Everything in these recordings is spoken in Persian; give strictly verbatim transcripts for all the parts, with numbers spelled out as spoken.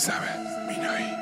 میزمه مینایی.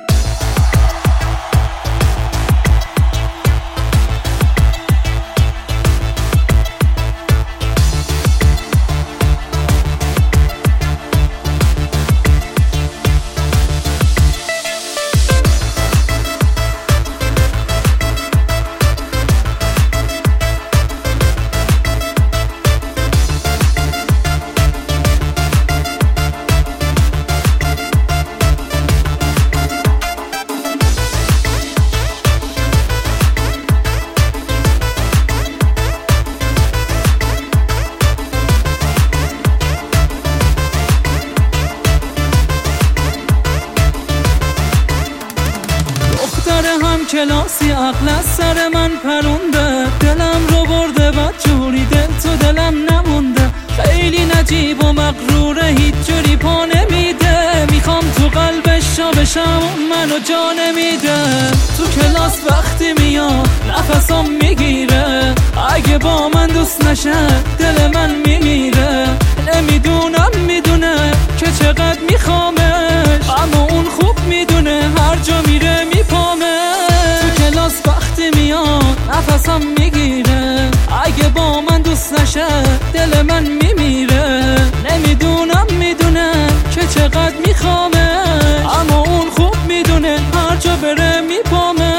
هم کلاسی عقل از سر من پرونده، دلم رو برده بد جوری، دل تو دلم نمونده. خیلی نجیب و مغروره، هیچ جوری پا نمیده. میخوام تو قلبش جا بشم، منو جا نمیده. تو کلاس وقتی میام نفسم میگیره، اگه با من دوست نشه دل من میمیره. نمیدونم میدونه که چقدر میخوامش، اما اون خوب میدونه هر جا میره میپامه. تو کلاس وقتی میاد نفسم میگیره، اگه با من دوست نشه دل من میمیره. نمیدونم میدونه که چقدر میخوامه، اما اون خوب میدونه هر جا بره میپامه.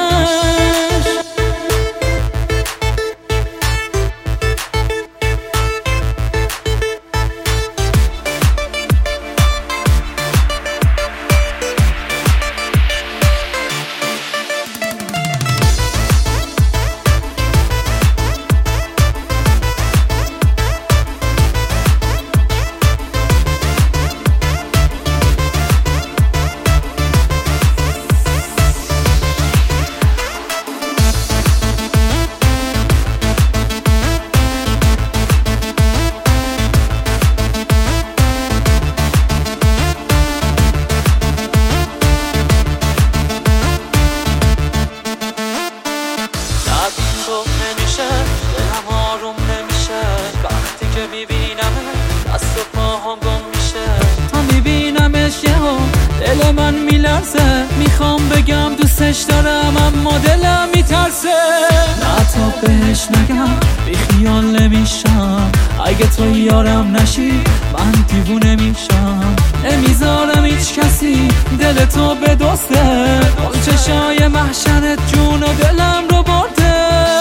دل من میلرزه، میخوام بگم دوستش دارم اما دلم میترسه. نه تا بهش نگم بیخیال نمیشم، اگه تو یارم نشی من دیوونه میشم. نمیذارم هیچ کسی دل تو بدزده، اون چشای محشرت جون و دلم رو برده.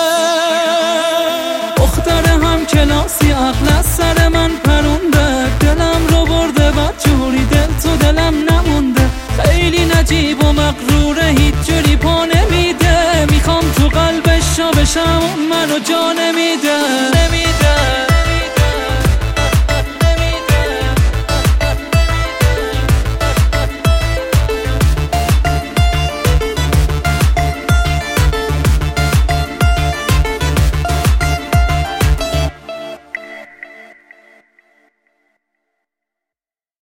دختر هم کلاسی عقل از سر من پرونده، دلم رو برده بد جوری، دل تو دلم نمونده. خیلی نجیب و مغروره، هیچ جوری پا نمیده. میخوام تو قلبش جا بشم، منو جا نمیده نمیده